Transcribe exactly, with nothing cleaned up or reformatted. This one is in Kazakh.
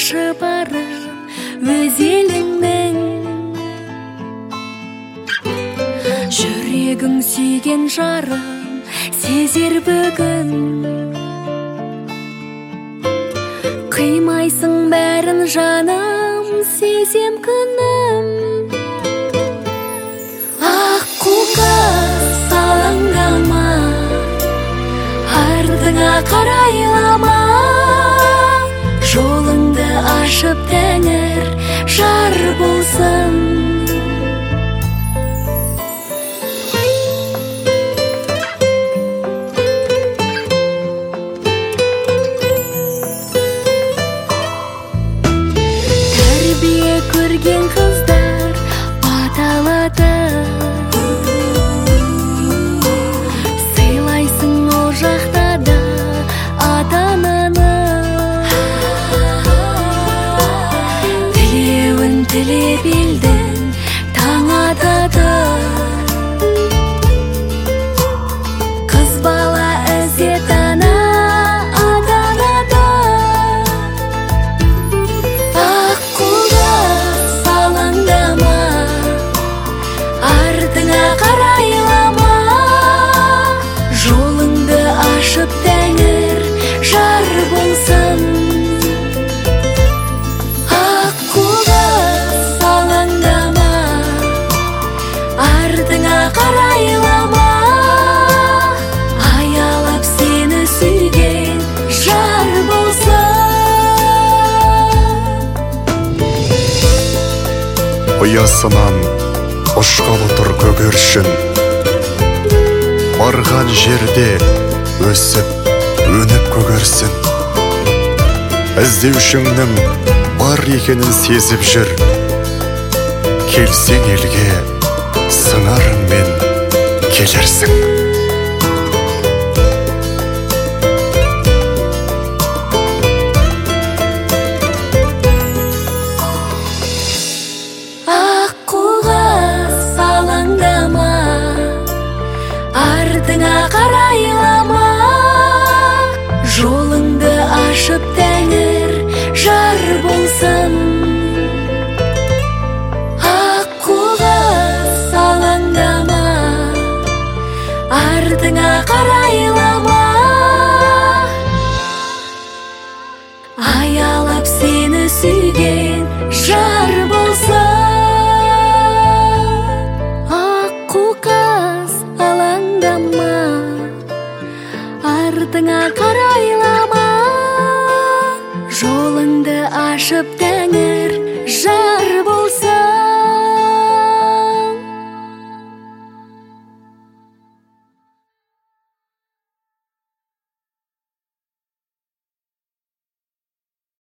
қашып барып өз еліңнің. Жүрегің сүйген жарым сезер бүгін. Қимайсың бәрін жаным, сезем күнім. Аққуға салаңдама, артыңа қарайлама. Жолыңды ашып тәңір жар болсын. Тәрбие көрген қыздар баталады. Сыйлайсың ол жақта да ата-ананы. Тілеуін тілеп елдің таң атады. Қыз бала ізет ана атанады. Аққуға салаңдама, артыңа қарайлама. Жолыңды ашып тәңір жар болсын. Аққуға салаңдама, артыңа қарайлама. Аялап сені сүйген жар болсын. Ұясынан ұшқалы тұр көгершін. Барған жерде өсіп, өніп көгерсін. Іздеушіңнің бар екенін сезіп жүр. Келсең елге сыңарыңмен келерсің. Аққуға салаңдама, артыңа қарайлама. Жолыңды ашып тәңір жар болсын. Аққуға салаңдама, артыңа қарайлама. Аялап сені сүйген жар болсын.